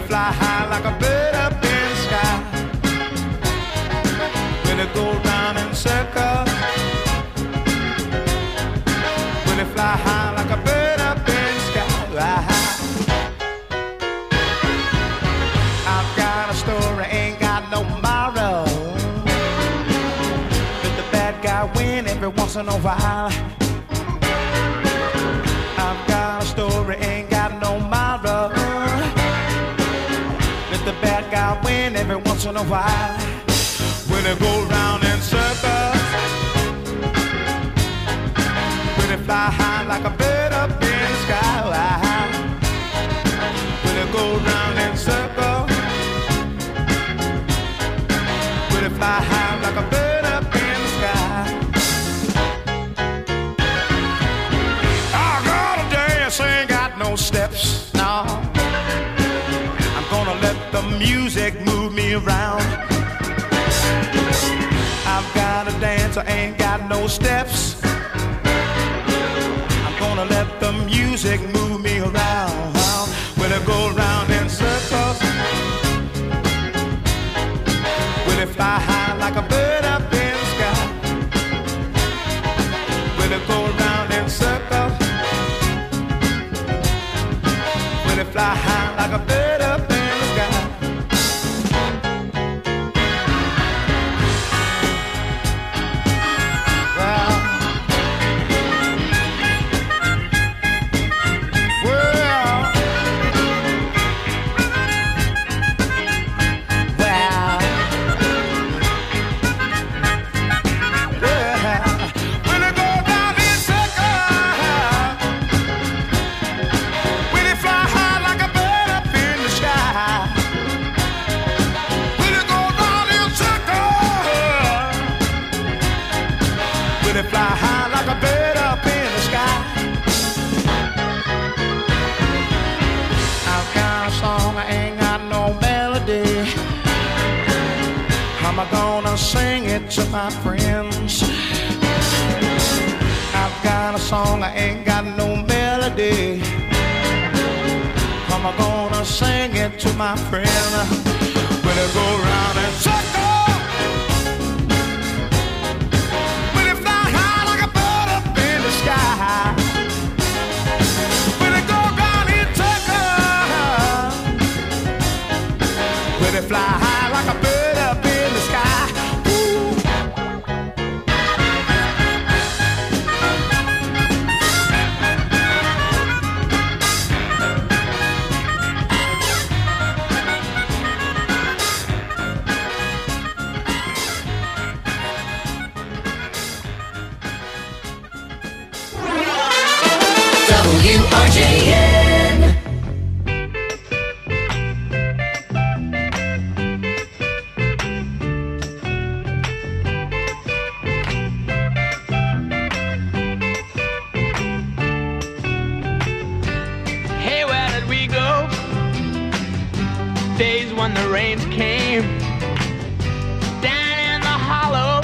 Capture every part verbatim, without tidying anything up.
fly high like a bird up in the sky. Will it go round in circles? Will it fly high like a bird up in the sky? I've got a story, ain't got no tomorrow. Let the bad guy win every once in a while. I've got a story, ain't got no tomorrow. Let the bad guy win every once in a while. Will it go round in circles? Will it fly high like a bird up in the sky? Will it go round in circles? Will it fly high like a bird up in the sky? I gotta dance, ain't got no steps, no. I'm gonna let the music move me around. I've gotta dance, I ain't got no steps. I'm gonna let the music move me around. Will it go round in circles? Will it fly high like a bird up in the sky? Will it go round in circles? Will it fly high like a bird up in the sky? Well, well, well. Fly high like a bird up in the sky. I've got a song, I ain't got no melody. How am I gonna sing it to my friends? I've got a song, I ain't got no melody. How am I gonna sing it to my friends? Will it go round and circle? Will it go round in circles? Will it fly high like a bird up in the sky? Ooh. W R J N. Hey, where did we go? Days when the rains came down in the hollow,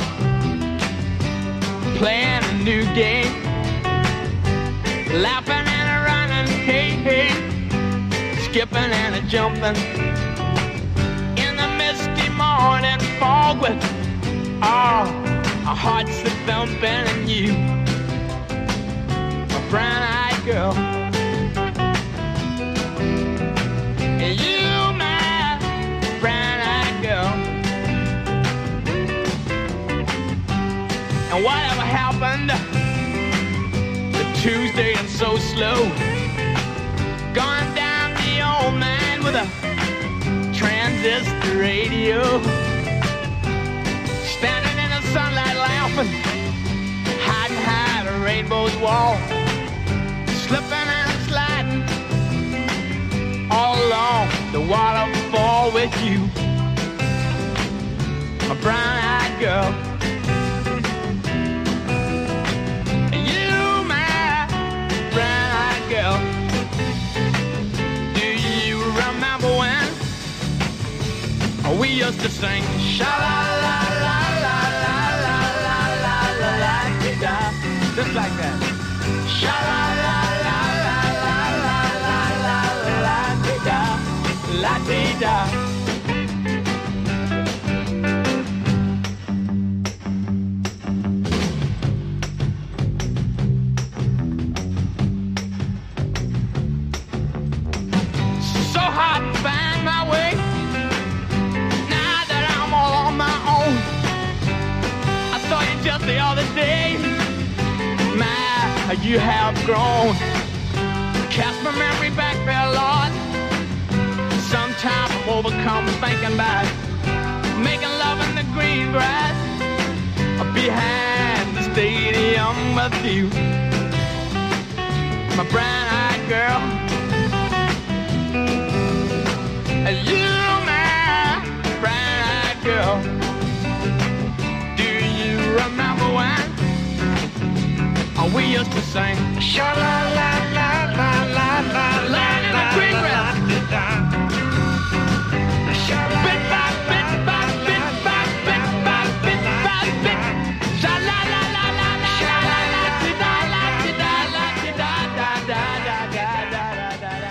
playing a new game, laughing and a running, hey, hey, skipping and a jumping in the misty morning fog with oh, our hearts a thumping and you, a brown-eyed girl, and you, my brown-eyed girl, and whatever happened Tuesday and so slow, gone down the old man with a transistor radio, standing in the sunlight laughing, hiding behind a rainbow's wall, slipping and sliding all along the waterfall with you, a brown-eyed girl. Girl, do you remember when we used to sing sha la la la la la la la la la la la, just like that, sha la la la la la la la la la la, dee da. So hard to find my way now that I'm all on my own. I saw you just the other day. My, you have grown. Cast my memory back there, Lord. Sometimes I'm overcome thinking about making love in the green grass behind the stadium with you, my brown-eyed girl. You, my brown-eyed girl. Do you remember when we used to sing sha la la la la la la la in the green grass? Bit by bit by bit by bit by bit by bit. Sha la la la la la la la di da la di da la di da da da da da da da da.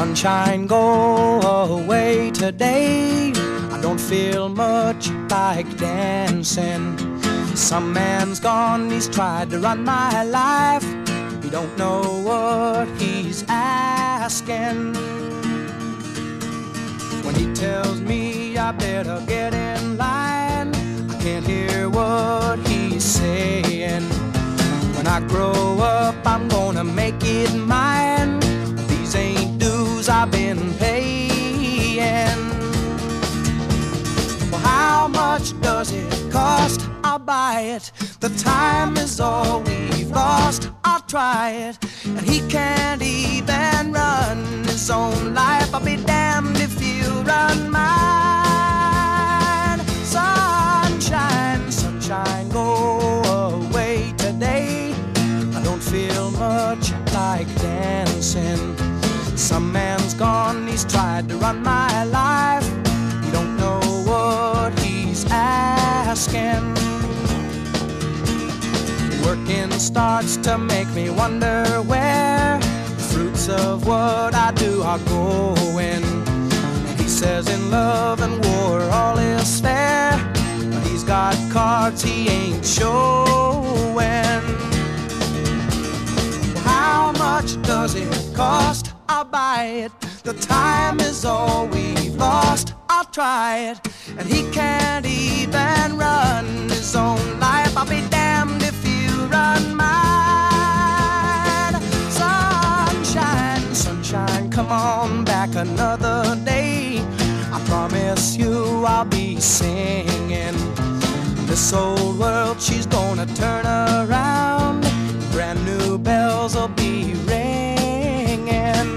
Sunshine, go away today. I don't feel much like dancing. Some man's gone, he's tried to run my life. He don't know what he's asking. When he tells me I better get in line, I can't hear what he's saying. When I grow up, I'm gonna make it mine. These ain't dues I've been paying. Well, how much does it cost? I'll buy it. The time is all we've lost. I'll try it. And he can't even run his own life. I'll be damned if you run mine. Sunshine, sunshine, go away today. I don't feel much like dancing. Some man's gone, he's tried to run my life. You don't know what he's asking. Working starts to make me wonder where the fruits of what I do are going. He says in love and war all is fair, but he's got cards he ain't showing. How much does it cost? I'll buy it. The time is all we've lost. I'll try it. And he can't even run his own life. I'll be damned if you run mine. Sunshine, sunshine, come on back another day. I promise you I'll be singing. This old world, she's gonna turn around. Brand new bells will be ringing.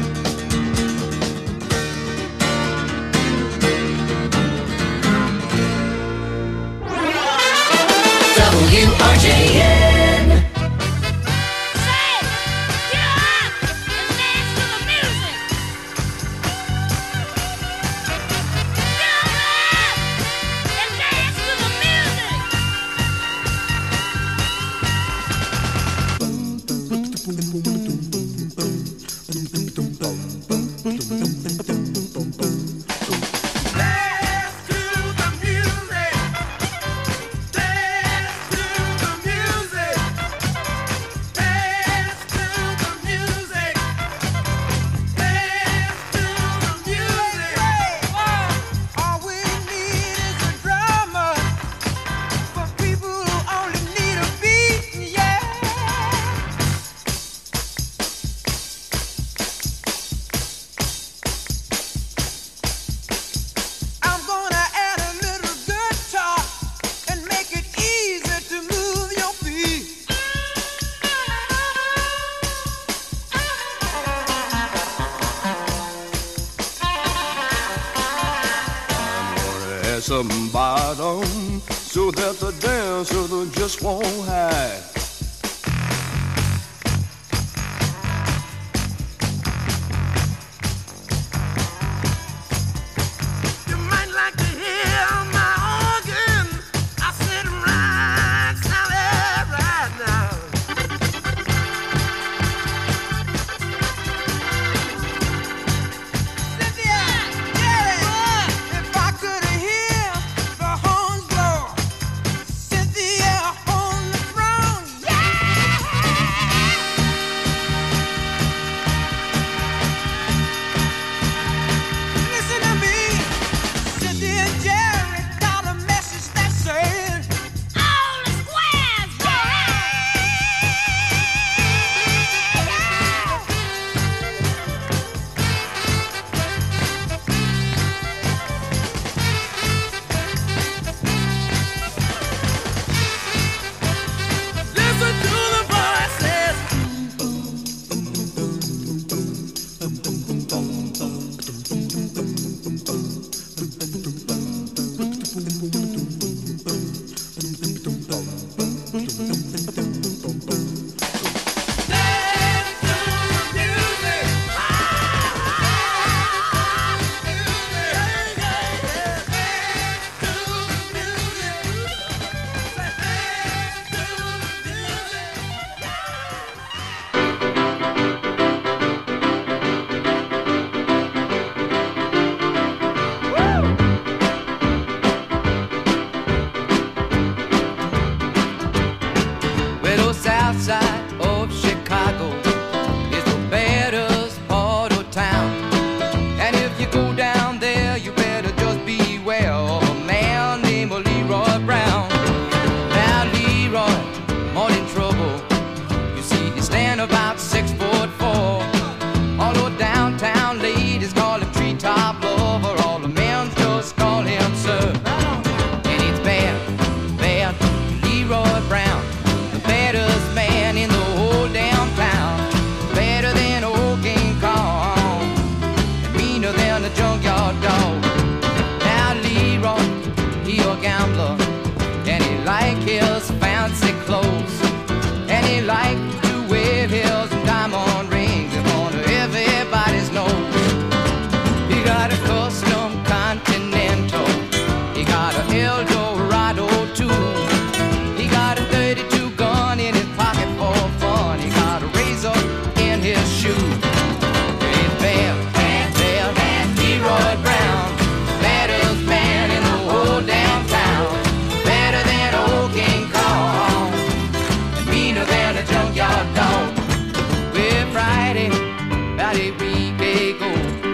W R J N. Say, get up and dance to the music. Get up and dance to the music. Some bottom so that the dancer just won't hide. You might like to hear my organ. I said right, sound it right now. Cynthia, yeah, if I could hear the horns blow, Cynthia on the throne. south side of Chicago is the baddest part of town. And if you go down there, you better just beware of a man named Leroy Brown. Now Leroy, more in trouble. You see, he stand about six foot four. Although downtown ladies call him treetop lover, all the men just call him sir. And it's bad, bad Leroy Brown, the baddest man in the whole damn town. Better than old King Kong, and meaner than a junkyard dog. Now Leroy, he a gambler, and he like his fancy clothes, and he like to wear his diamond rings in front of everybody's nose. He got a custom Continental, he got a Eldorado too. He got a thirty-two gun in his pocket for fun. He got a razor in his shoe. It's bad, bad, bad, bad Leroy Brown, baddest man in the whole damn town. Better than old King Kong, and meaner than a junkyard dog. Well, Friday, about a week ago,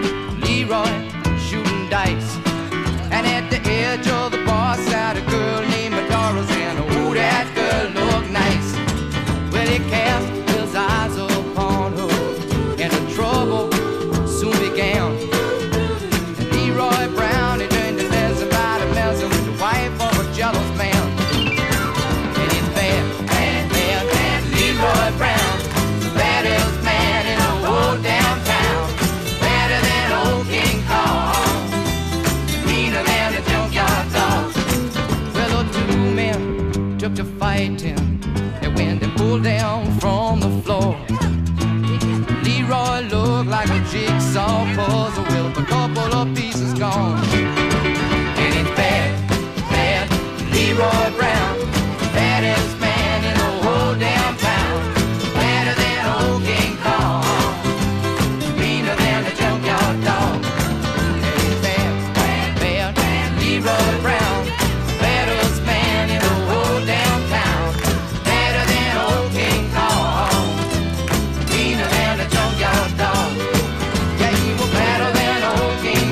Leroy shooting dice, and at the edge of the bar sat a girl named Doris, and oh, that girl looked nice. Well, he cast his eyes upon her, and the trouble soon began. And Leroy Brown, he turned to mess about and messing with the wife of a jealous man. And it's bad, bad, bad, bad Leroy Brown, the baddest man in the whole damn town. Better than old King Kong, meaner than a junkyard dog. Well, the two men took to fighting, and when they pulled down from the floor, Leroy looked like a jigsaw puzzle with a couple of pieces gone. And it's bad, bad Leroy Brown, baddest man in the whole damn town. Better than old King Kong, meaner than a junkyard dog. And it's bad, bad, bad, bad Leroy Brown, baddest man in the whole damn town. Better than old King Kong, meaner than a junkyard dog. Yeah, he was better than old King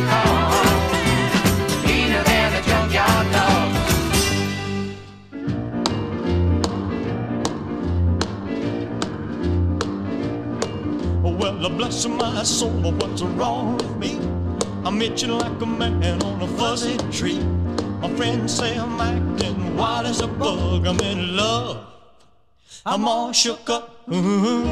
Kong, meaner than a junkyard dog. Well, bless my soul, what's wrong with me? I'm itching like a man on a fuzzy tree. My friends say I'm acting wild as a bug. I'm in love, I'm all shook up. Ooh,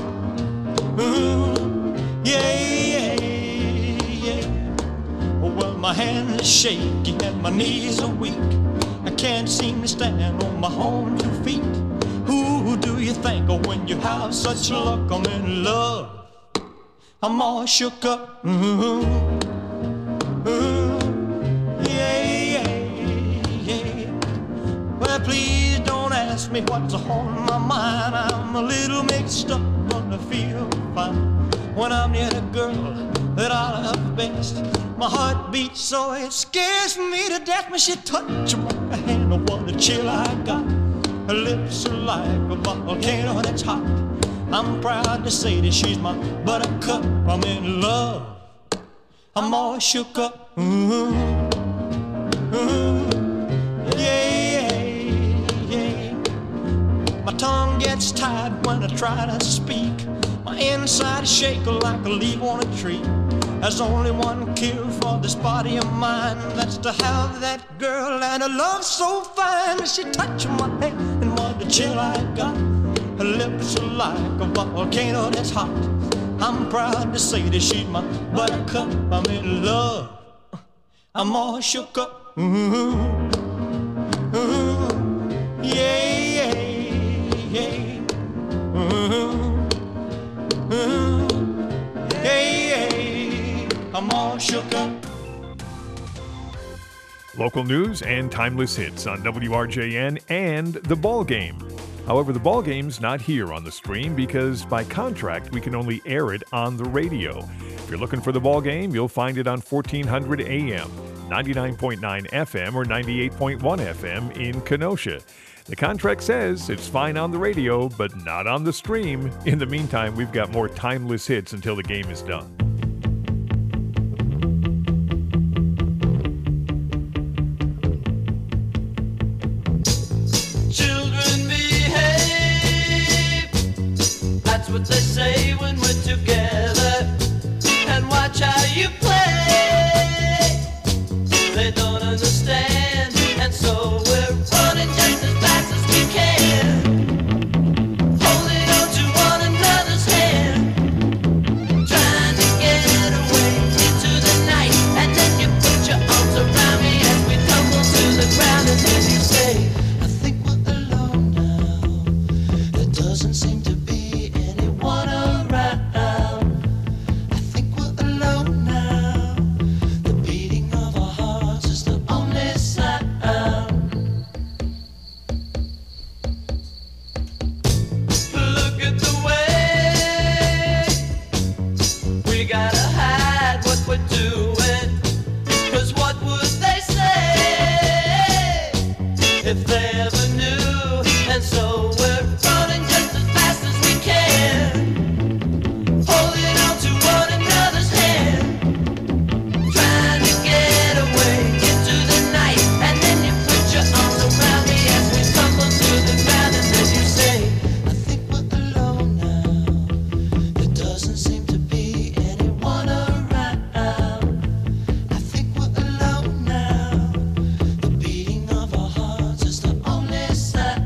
ooh, yeah, yeah, yeah. Well, my hands are shaky and my knees are weak. I can't seem to stand on my own two feet. Who do you think of when you have such luck? I'm in love, I'm all shook up. Ooh, ooh, yeah, yeah, yeah. Well, please don't ask me what's on my mind. I'm a little mixed up, but I feel fine when I'm near the girl that I love best. My heart beats so it scares me to death when she touches my hand. Oh, what a chill I got. Her lips are like a volcano that's hot. I'm proud to say that she's my buttercup. I'm in love, I'm all shook up. Ooh, ooh, yeah, yeah. My tongue gets tied when I try to speak. My inside is shaking like a leaf on a tree. There's only one cure for this body of mine, that's to have that girl and a love so fine. She touched my hand and what a chill I got. Her lips are like a volcano that's hot. I'm proud to say that she's my buttercup. I'm in love, I'm all shook up. Ooh, ooh, yeah, yeah, yeah. Ooh, ooh, yeah, yeah. I'm all shook up. Local news and timeless hits on W R J N and The Ball Game. However, The Ball Game's not here on the stream because by contract we can only air it on the radio. If you're looking for The Ball Game, you'll find it on fourteen hundred A M. ninety-nine point nine F M or ninety-eight point one F M in Kenosha. The contract says it's fine on the radio, but not on the stream. In the meantime, we've got more timeless hits until the game is done. Children behave, that's what they say when we're together. And watch how you play. They don't understand, and so we're running just as fast as we can, holding on to one another's hand, trying to get away into the night. And then you put your arms around me as we tumble to the ground, and then you say, I think we're alone now. There doesn't seem to be anyone around. I think we're alone now. The beating of our hearts is the only sound. Look at the way we gotta hide what we're doing. 'Cause what would they say if they ever knew? And so we're running just as fast as we can, holding on to one another's hand, trying to get away into the night. And then you put your arms around me as we tumble to the ground, and then you say, I think we're alone now. There doesn't seem to be anyone around. I think we're alone now. The beating of our hearts is the only sound.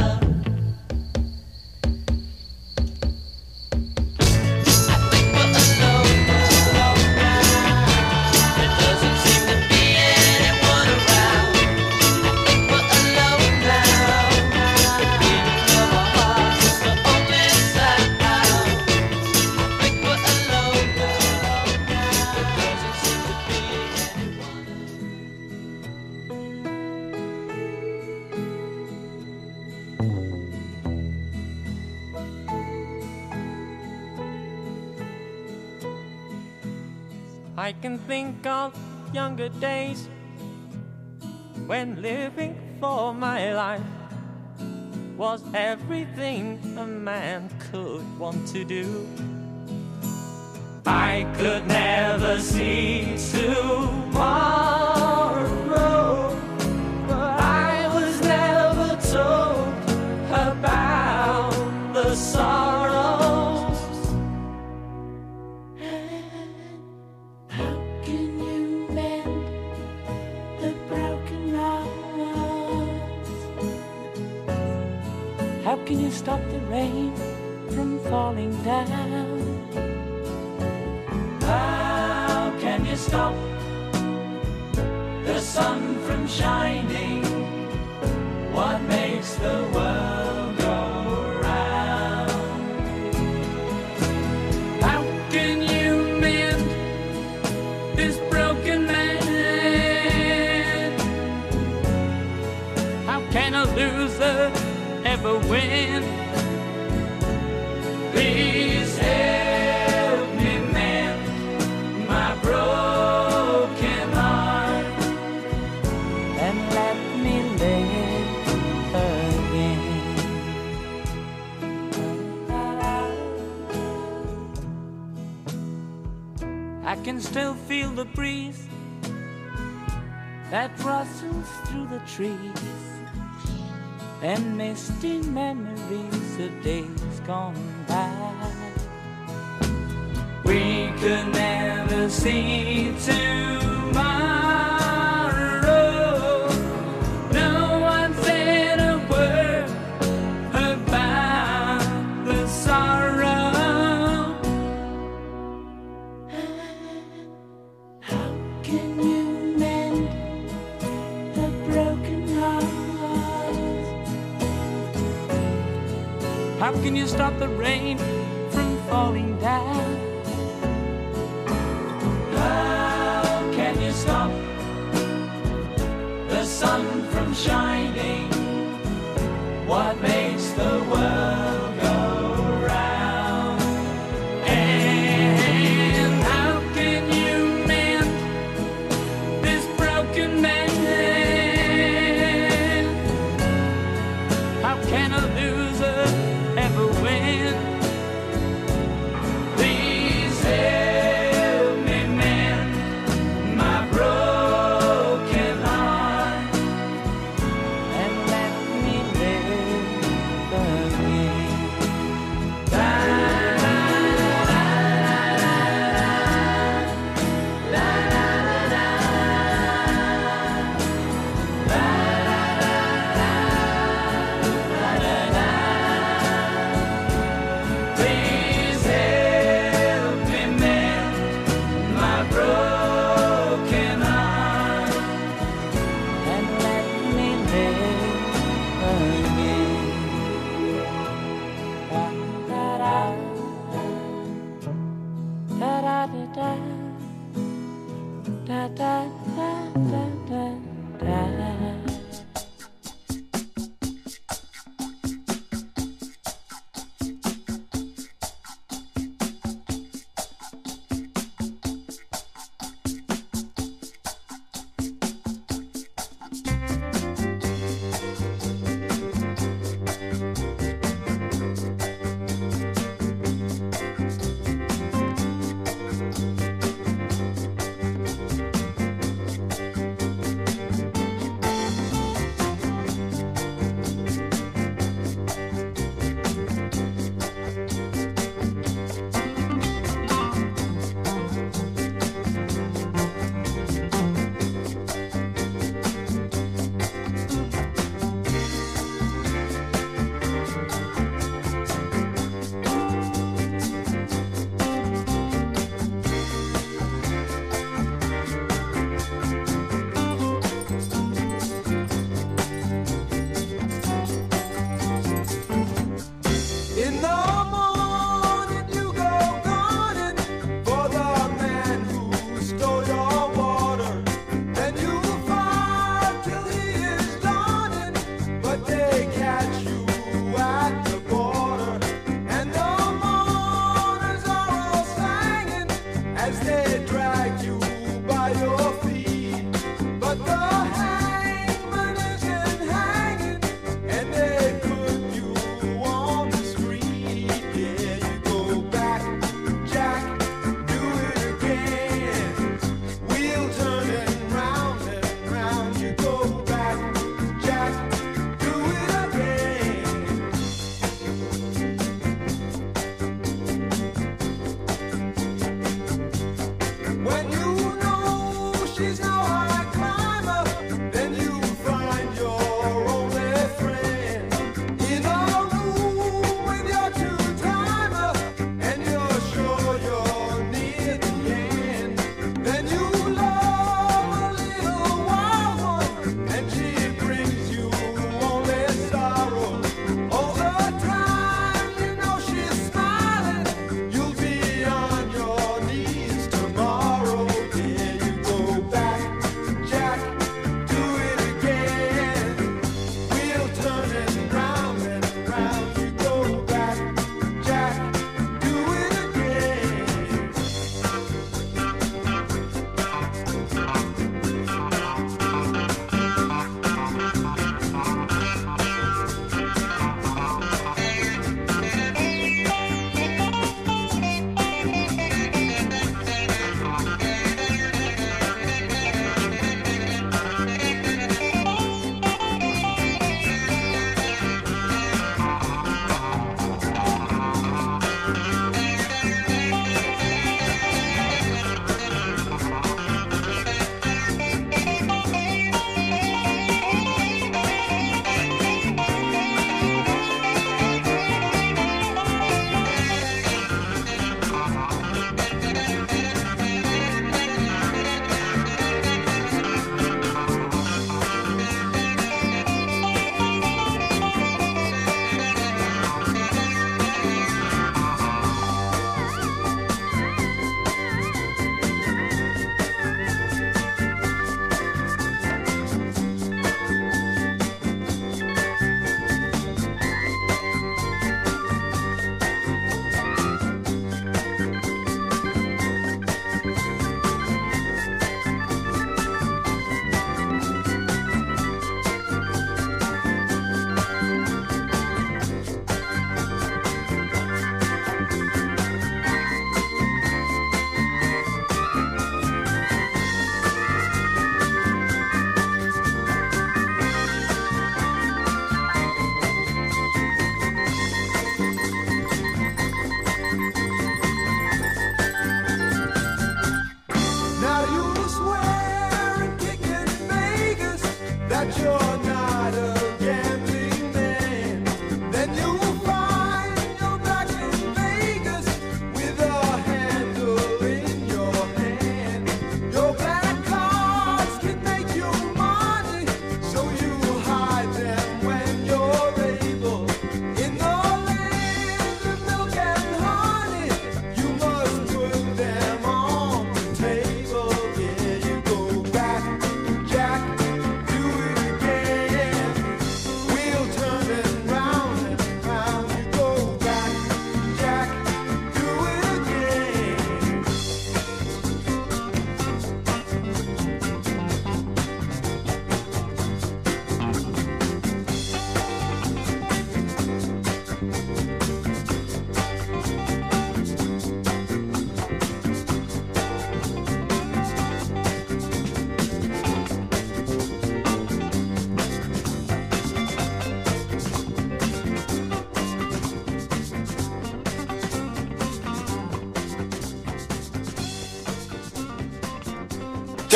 I think we're alone now. There doesn't seem to be anyone around. I think we're alone now. The beating of our hearts is the only sound. I think we're alone now. There doesn't seem to be anyone. I can think of younger days when living for my life was everything a man could want to do. I could never see tomorrow, but I was never told about the sorrows. How can you mend the broken hearts? How can you stop the rain from falling down? How can you stop the sun from shining? What makes the world go round? How can you mend this broken man? How can a loser ever win? Please help me mend my broken heart and let me live again. I can still feel the breeze that rustles through the trees and misty memories of days gone by. We could never see tomorrow. No one said a word about the sorrow. How can you mend the broken heart? How can you stop the rain from falling down? How can you stop the sun from shining? What makes the world go round? And how can you mend this broken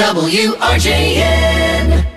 W R J N.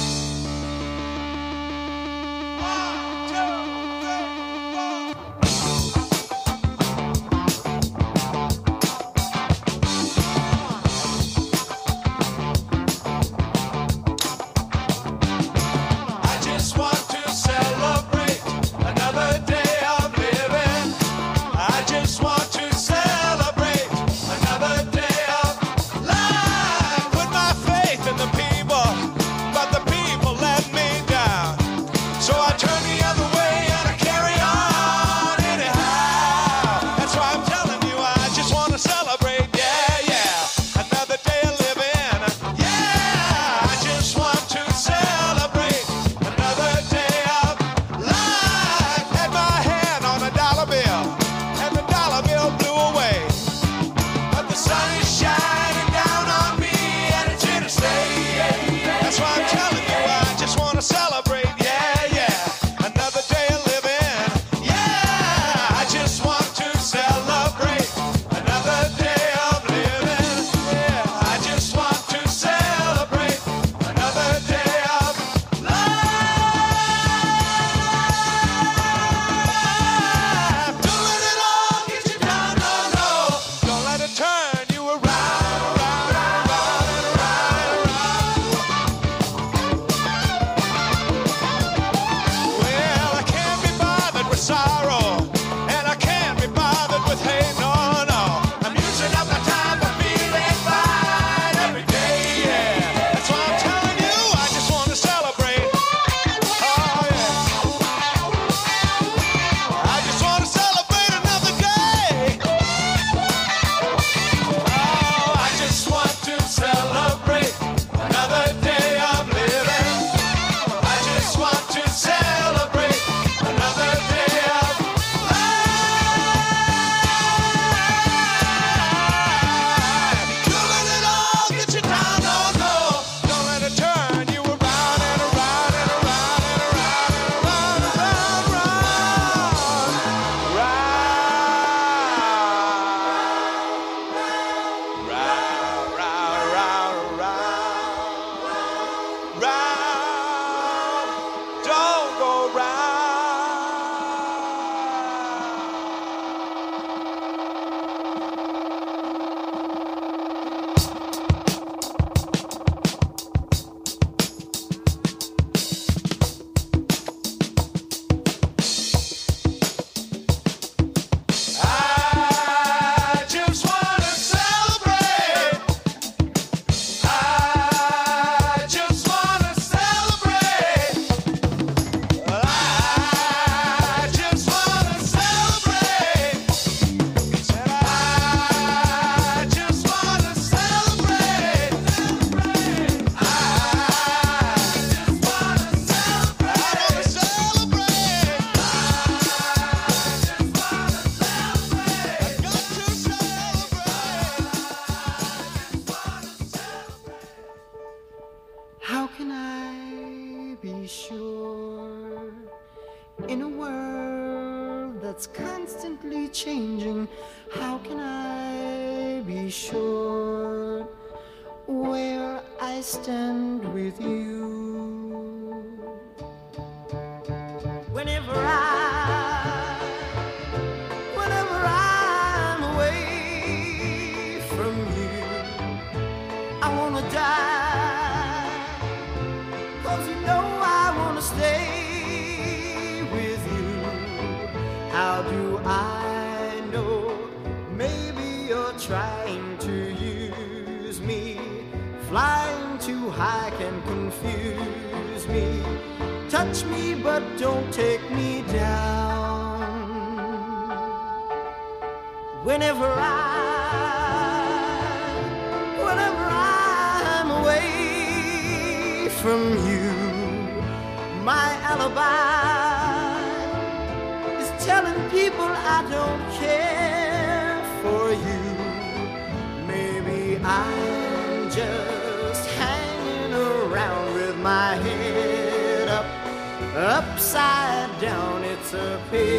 Upside down, it's a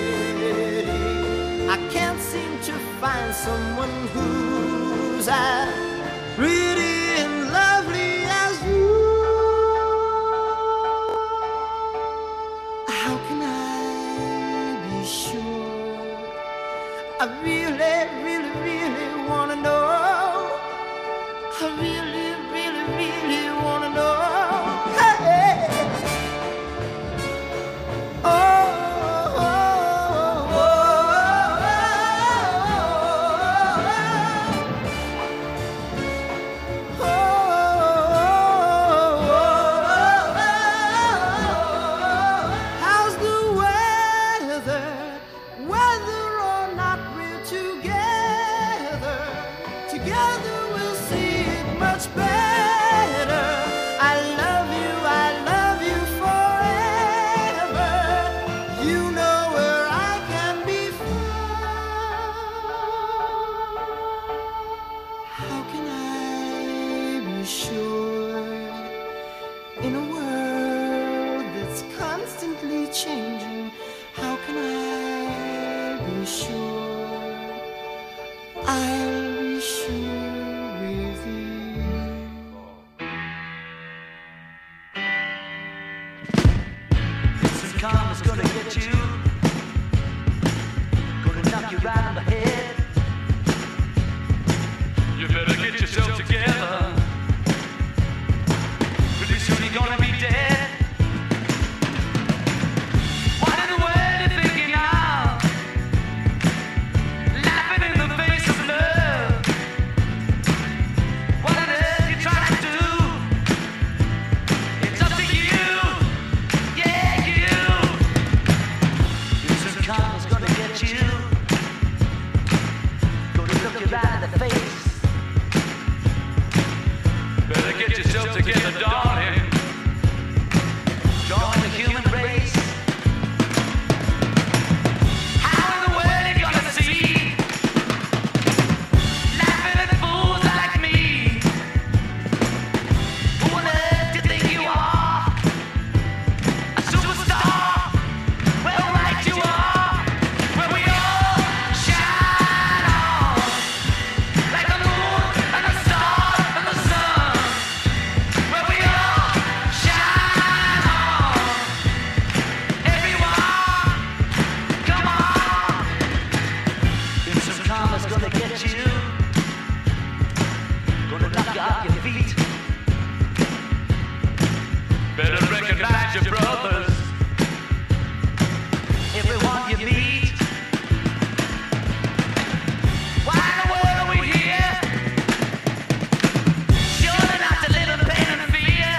pity I can't seem to find someone who's as pretty and lovely changing. How can I be sure? I'll be sure with you. Some karma's gonna get you, gonna knock you right on the head. You better get yourself together, pretty soon you're gonna be dead. What in the world you thinking of? Laughing in the face of love. What on earth you trying to do? It's up to you, yeah, you. Some karma's gonna get you, gonna look you right in the face. Better get yourself together, darling. Join the human race. How in the world you gonna see? Laughing at fools like me. Who on earth do you think you are? A superstar? Well, right you are. Where we all shine on, like the moon and the stars and the sun. Where we all shine on. Everyone, come on. If some karma's gonna get you, gonna knock you off your feet. Better recognize your brothers, everyone you meet. Why in the world are we here? Surely not to live in pain and fear.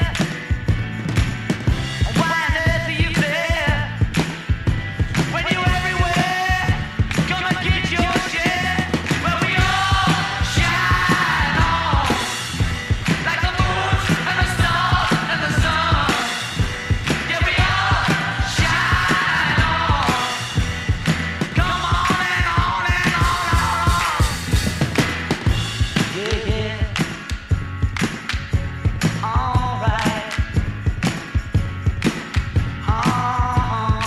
Why on earth are you there? When you're everywhere, come and get your share. Where we all shine on, like the moon and the stars and the sun. Yeah, we all shine on. Come on and on and on and on. Yeah, yeah. All right. Uh-uh. Uh.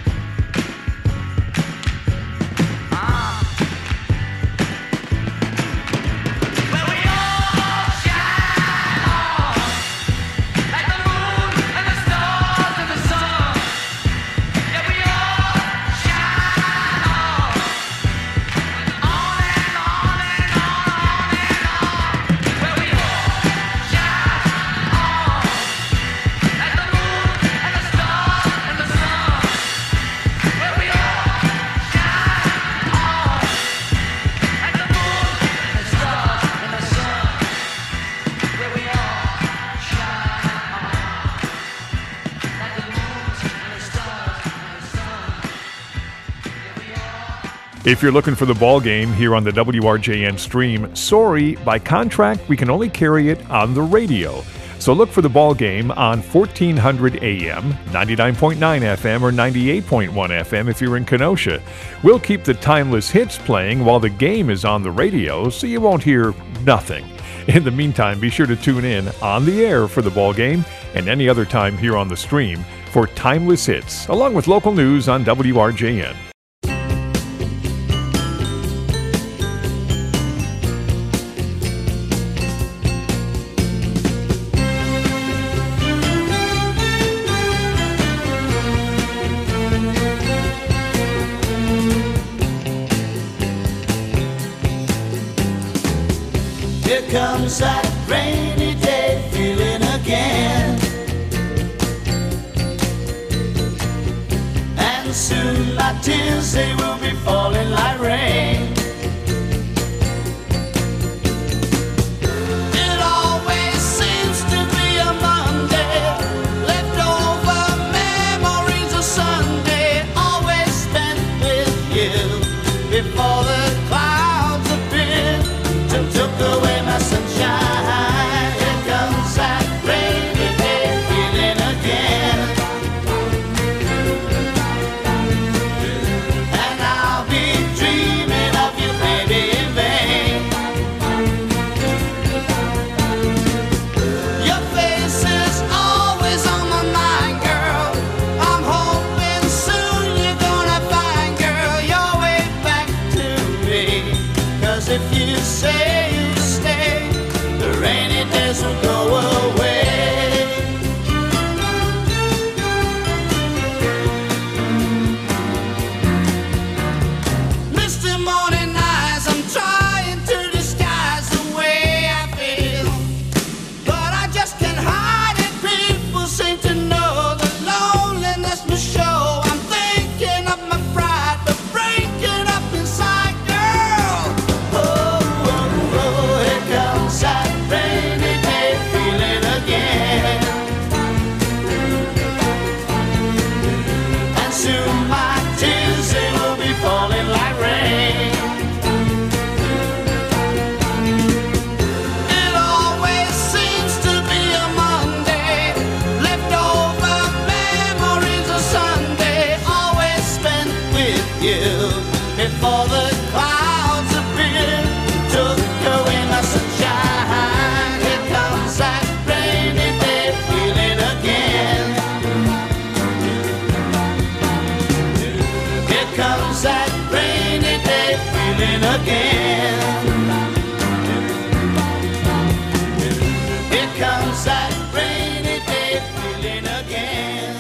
Where we all shine on, like the moon and the stars and the sun. Yeah, we all shine on, on and on and on and on. Where we all shine on, like the moon and the stars and the sun. Where we all shine on, like the moon and the stars and the sun. Where we all shine on, like the moon and the stars and the sun. Where we all. If you're looking for the ball game here on the W R J N stream, sorry, by contract, we can only carry it on the radio. So look for the ball game on fourteen hundred A M, ninety-nine point nine F M, or ninety-eight point one F M if you're in Kenosha. We'll keep the timeless hits playing while the game is on the radio, so you won't hear nothing. In the meantime, be sure to tune in on the air for the ball game and any other time here on the stream for timeless hits, along with local news on W R J N. Here comes that rainy day feeling again. And soon my tears, they will be falling like rain. It always seems to be a Monday, leftover memories of Sunday, always spent with you before the clouds appeared and took away my sunshine. Here comes that rainy day feeling again. And I'll be dreaming of comes that rainy day feeling again. Here comes that rainy day feeling again.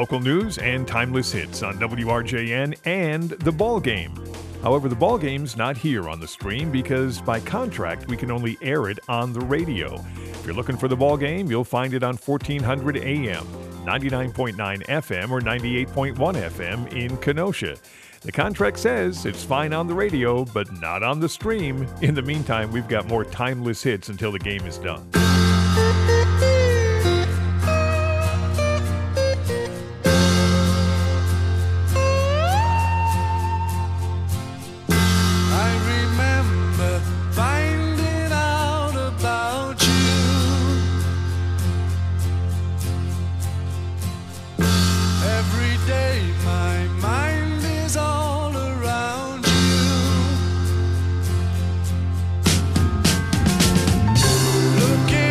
local news and timeless hits on W R J N and The Ball Game. However, The Ball Game's not here on the stream because by contract we can only air it on the radio. If you're looking for The Ball Game, you'll find it on fourteen hundred A M, ninety-nine point nine F M, or ninety-eight point one F M in Kenosha. The contract says it's fine on the radio, but not on the stream. In the meantime, we've got more timeless hits until the game is done. Looking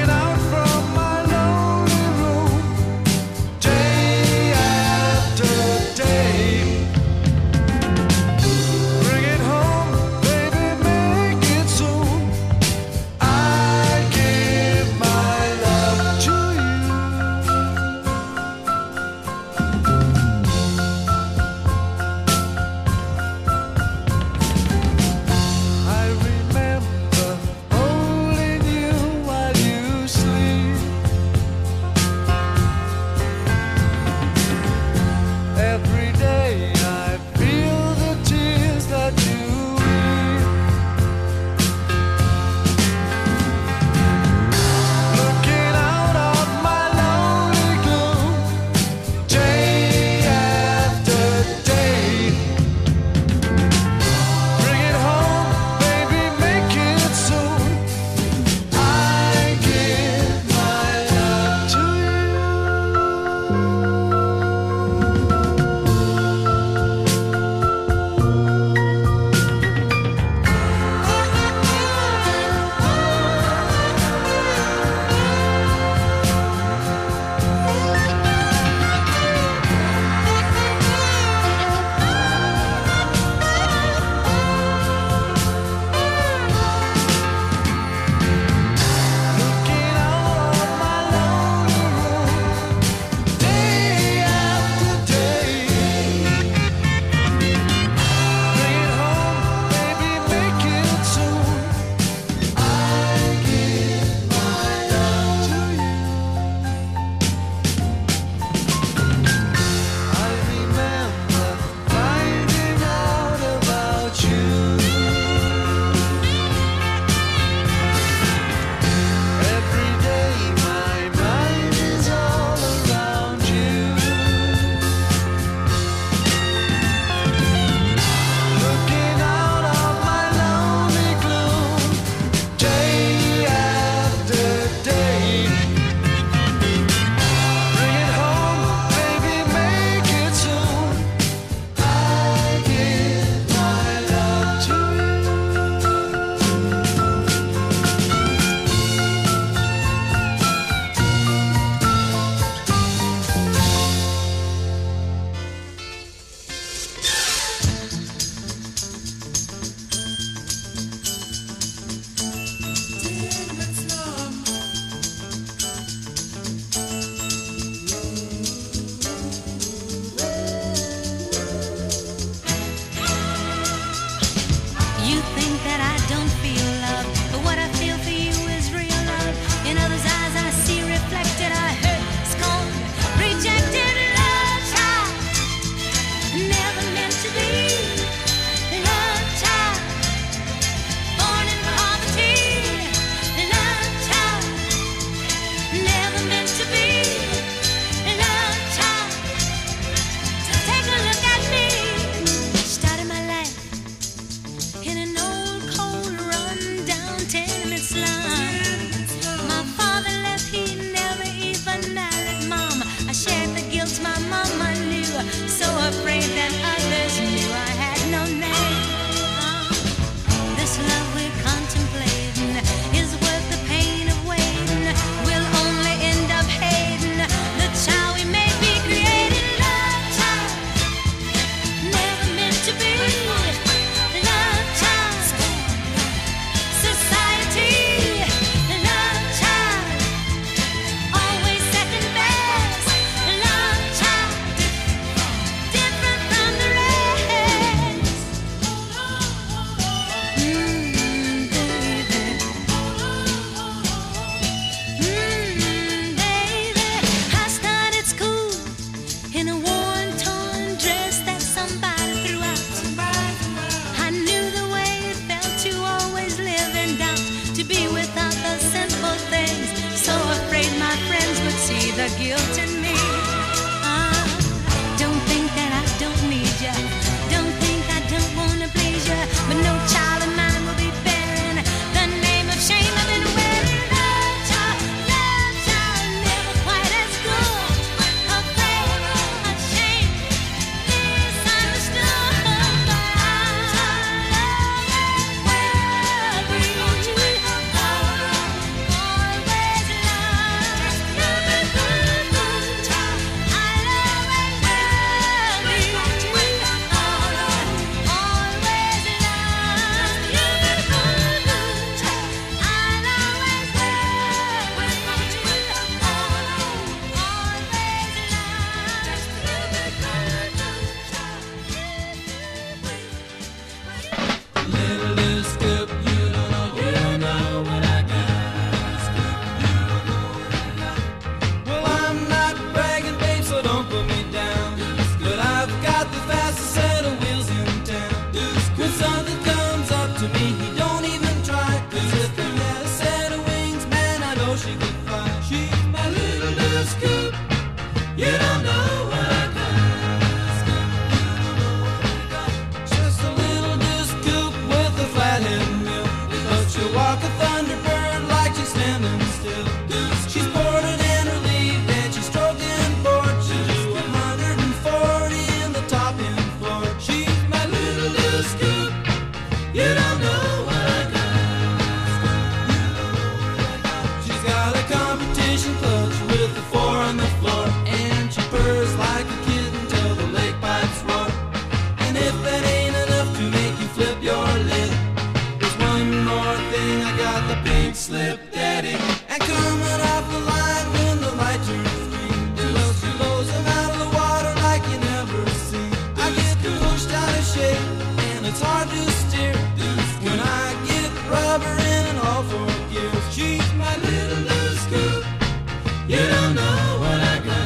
hard to steer when I get rubber in an all four gears. She's my little loose scoop. You don't know what I got.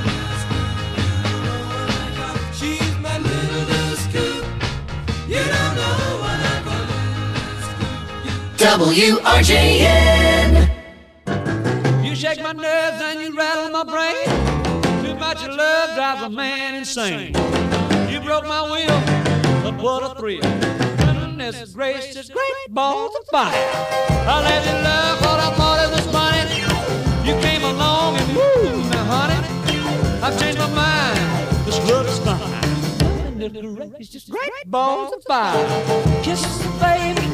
She's my little loose scoop. You don't know what I got. W R J N. You shake my nerves and you rattle my brain. Too much of love drives a man insane. You broke my will, but what a thrill. Goodness gracious, great balls of fire. I let you love what I thought it was funny. You came along and woo, now honey, I've changed my mind. This love is fine. Goodness gracious, great balls of fire. Kisses, baby.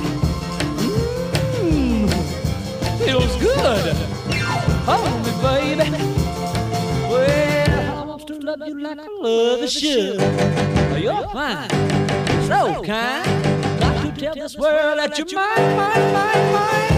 Mmm, feels good. Hold me, baby. Well, I want to love you like I love a should. You're fine, so kind. Got to tell this world that you're mine, mine, mine, mine.